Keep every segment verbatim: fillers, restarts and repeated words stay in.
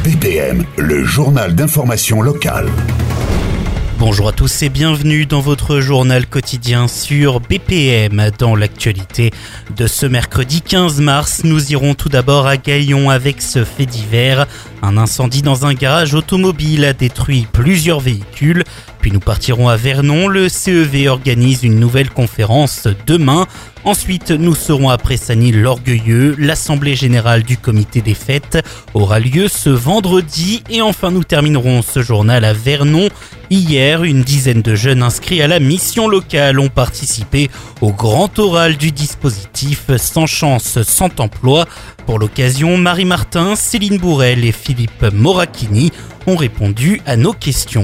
B P M, le journal d'information locale. Bonjour à tous et bienvenue dans votre journal quotidien sur B P M. Dans l'actualité de ce mercredi quinze mars, nous irons tout d'abord à Gaillon avec ce fait divers. Un incendie dans un garage automobile a détruit plusieurs véhicules. Puis nous partirons à Vernon. Le C E V organise une nouvelle conférence demain. Ensuite, nous serons à Pressagny-l'Orgueilleux. L'Assemblée générale du comité des fêtes aura lieu ce vendredi. Et enfin, nous terminerons ce journal à Vernon. Hier, une dizaine de jeunes inscrits à la mission locale ont participé au grand oral du dispositif Sans chance, sans emploi. Pour l'occasion, Marie Martin, Céline Bourrel et Philippe Moracchini ont répondu à nos questions.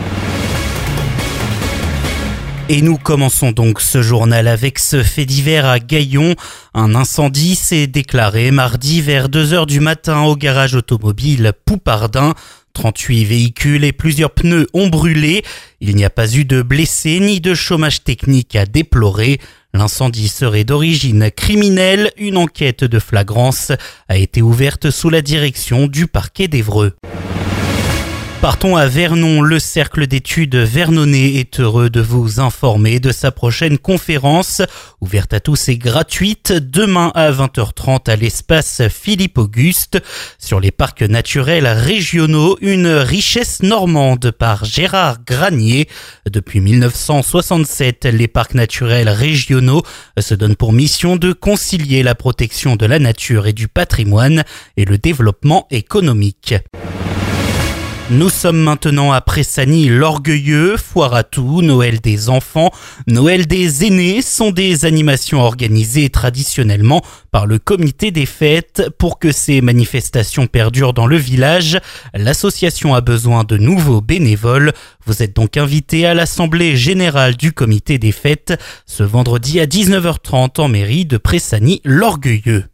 Et nous commençons donc ce journal avec ce fait divers à Gaillon. Un incendie s'est déclaré mardi vers deux heures du matin au garage automobile Poupardin. trente-huit véhicules et plusieurs pneus ont brûlé. Il n'y a pas eu de blessés ni de chômage technique à déplorer. L'incendie serait d'origine criminelle. Une enquête de flagrance a été ouverte sous la direction du parquet d'Évreux. Partons à Vernon. Le cercle d'études vernonais est heureux de vous informer de sa prochaine conférence, ouverte à tous et gratuite, demain à vingt heures trente à l'espace Philippe-Auguste, sur les parcs naturels régionaux, une richesse normande par Gérard Granier. Depuis mille neuf cent soixante-sept, les parcs naturels régionaux se donnent pour mission de concilier la protection de la nature et du patrimoine et le développement économique. Nous sommes maintenant à Pressagny-l'Orgueilleux, foire à tout, Noël des enfants, Noël des aînés sont des animations organisées traditionnellement par le comité des fêtes. Pour que ces manifestations perdurent dans le village, l'association a besoin de nouveaux bénévoles. Vous êtes donc invités à l'assemblée générale du comité des fêtes ce vendredi à dix-neuf heures trente en mairie de Pressagny-l'Orgueilleux.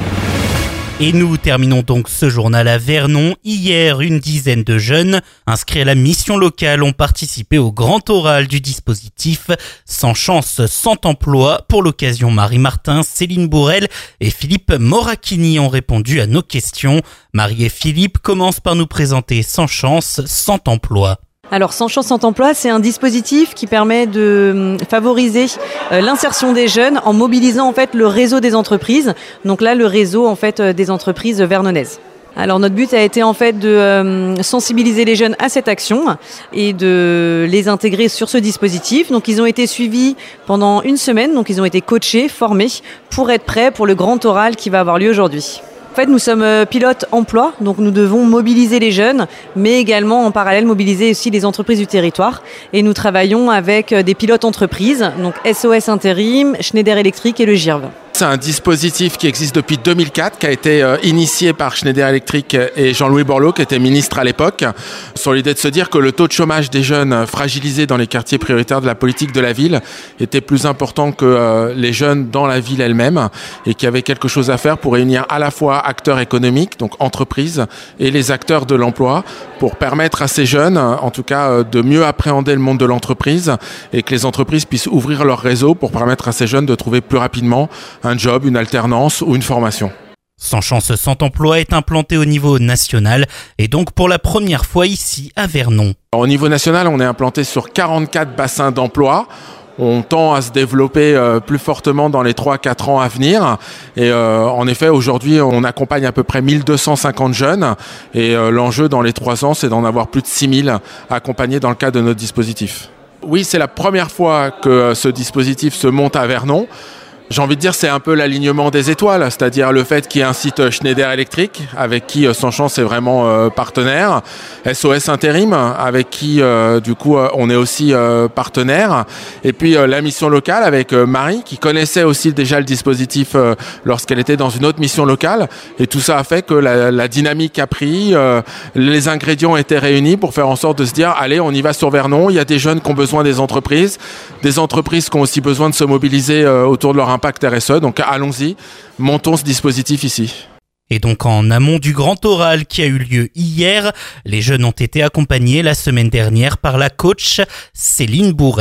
Et nous terminons donc ce journal à Vernon. Hier, une dizaine de jeunes inscrits à la mission locale ont participé au grand oral du dispositif Sans chance, sans emploi. Pour l'occasion, Marie Martin, Céline Bourrel et Philippe Moracchini ont répondu à nos questions. Marie et Philippe commencent par nous présenter Sans chance, sans emploi. Alors, Sans chance, sans emploi, c'est un dispositif qui permet de favoriser l'insertion des jeunes en mobilisant en fait le réseau des entreprises. Donc là, le réseau en fait des entreprises vernonaises. Alors notre but a été en fait de euh, sensibiliser les jeunes à cette action et de les intégrer sur ce dispositif. Donc ils ont été suivis pendant une semaine, donc ils ont été coachés, formés pour être prêts pour le grand oral qui va avoir lieu aujourd'hui. En fait, nous sommes pilotes emploi, donc nous devons mobiliser les jeunes, mais également en parallèle mobiliser aussi les entreprises du territoire. Et nous travaillons avec des pilotes entreprises, donc S O S Intérim, Schneider Electric et le G I R V. C'est un dispositif qui existe depuis deux mille quatre, qui a été euh, initié par Schneider Electric et Jean-Louis Borloo, qui était ministre à l'époque, sur l'idée de se dire que le taux de chômage des jeunes fragilisés dans les quartiers prioritaires de la politique de la ville était plus important que euh, les jeunes dans la ville elle-même, et qu'il y avait quelque chose à faire pour réunir à la fois acteurs économiques, donc entreprises, et les acteurs de l'emploi, pour permettre à ces jeunes, en tout cas, euh, de mieux appréhender le monde de l'entreprise, et que les entreprises puissent ouvrir leur réseau pour permettre à ces jeunes de trouver plus rapidement un job, une alternance ou une formation. Sans chance, sans emploi est implanté au niveau national et donc pour la première fois ici à Vernon. Au niveau national, on est implanté sur quarante-quatre bassins d'emploi. On tend à se développer euh, plus fortement dans les trois à quatre ans à venir. Et euh, en effet, aujourd'hui, on accompagne à peu près mille deux cent cinquante jeunes. Et euh, l'enjeu dans les trois ans, c'est d'en avoir plus de six mille accompagnés dans le cadre de notre dispositif. Oui, c'est la première fois que ce dispositif se monte à Vernon. J'ai envie de dire c'est un peu l'alignement des étoiles, c'est-à-dire le fait qu'il y ait un site Schneider Electric avec qui Sans chance est vraiment euh, partenaire, S O S Intérim avec qui euh, du coup euh, on est aussi euh, partenaire, et puis euh, la mission locale avec euh, Marie qui connaissait aussi déjà le dispositif euh, lorsqu'elle était dans une autre mission locale, et tout ça a fait que la, la dynamique a pris, euh, les ingrédients étaient réunis pour faire en sorte de se dire allez on y va sur Vernon, il y a des jeunes qui ont besoin des entreprises, des entreprises qui ont aussi besoin de se mobiliser euh, autour de leur impact R S E, donc allons-y, montons ce dispositif ici. Et donc en amont du grand oral qui a eu lieu hier, les jeunes ont été accompagnés la semaine dernière par la coach Céline Bourrel.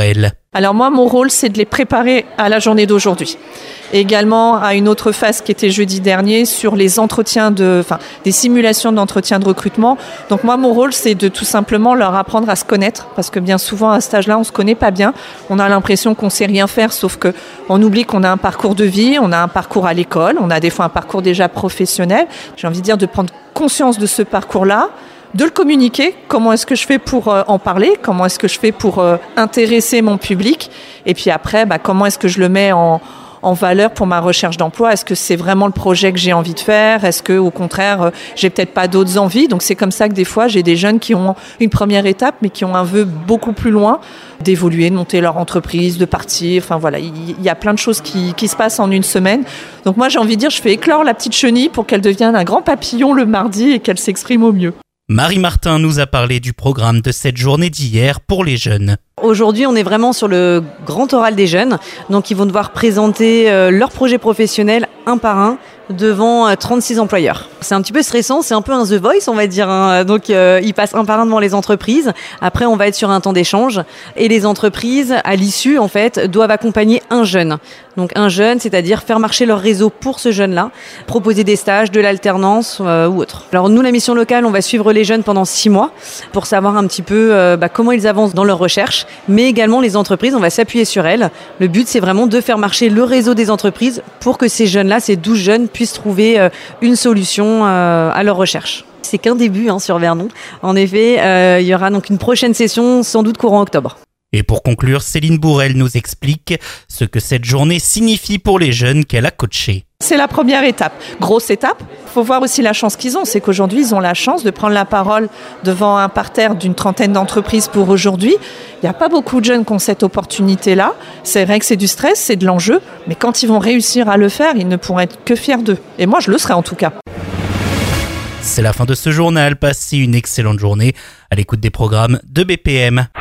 Alors moi, mon rôle, c'est de les préparer à la journée d'aujourd'hui. Et également à une autre phase qui était jeudi dernier sur les entretiens de, enfin, des simulations d'entretien de recrutement. Donc moi, mon rôle, c'est de tout simplement leur apprendre à se connaître, parce que bien souvent à cet âge-là, on se connaît pas bien. On a l'impression qu'on sait rien faire, sauf que on oublie qu'on a un parcours de vie, on a un parcours à l'école, on a des fois un parcours déjà professionnel. J'ai envie de dire de prendre conscience de ce parcours-là, de le communiquer, comment est-ce que je fais pour euh, en parler, comment est-ce que je fais pour euh, intéresser mon public, et puis après, bah, comment est-ce que je le mets en en valeur pour ma recherche d'emploi. Est-ce que c'est vraiment le projet que j'ai envie de faire? Est-ce que, au contraire, euh, j'ai peut-être pas d'autres envies? Donc c'est comme ça que des fois, j'ai des jeunes qui ont une première étape, mais qui ont un vœu beaucoup plus loin d'évoluer, de monter leur entreprise, de partir. Enfin voilà, il y a plein de choses qui, qui se passent en une semaine. Donc moi, j'ai envie de dire, je fais éclore la petite chenille pour qu'elle devienne un grand papillon le mardi et qu'elle s'exprime au mieux. Marie Martin nous a parlé du programme de cette journée d'hier pour les jeunes. Aujourd'hui, on est vraiment sur le grand oral des jeunes. Donc, ils vont devoir présenter euh, leur projet professionnel un par un devant euh, trente-six employeurs. C'est un petit peu stressant, c'est un peu un The Voice, on va dire. Hein. Donc, euh, ils passent un par un devant les entreprises. Après, on va être sur un temps d'échange. Et les entreprises, à l'issue, en fait, doivent accompagner un jeune. Donc, un jeune, c'est-à-dire faire marcher leur réseau pour ce jeune-là, proposer des stages, de l'alternance euh, ou autre. Alors, nous, la mission locale, on va suivre les jeunes pendant six mois pour savoir un petit peu euh, bah, comment ils avancent dans leur recherche. Mais également les entreprises, on va s'appuyer sur elles. Le but, c'est vraiment de faire marcher le réseau des entreprises pour que ces jeunes-là, ces douze jeunes, puissent trouver euh, une solution euh, à leur recherche. C'est qu'un début hein, sur Vernon. En effet, euh, il y aura donc une prochaine session, sans doute courant octobre. Et pour conclure, Céline Bourrel nous explique ce que cette journée signifie pour les jeunes qu'elle a coachés. C'est la première étape. Grosse étape. Il faut voir aussi la chance qu'ils ont. C'est qu'aujourd'hui, ils ont la chance de prendre la parole devant un parterre d'une trentaine d'entreprises pour aujourd'hui. Il n'y a pas beaucoup de jeunes qui ont cette opportunité-là. C'est vrai que c'est du stress, c'est de l'enjeu. Mais quand ils vont réussir à le faire, ils ne pourront être que fiers d'eux. Et moi, je le serai en tout cas. C'est la fin de ce journal. Passez une excellente journée à l'écoute des programmes de B P M.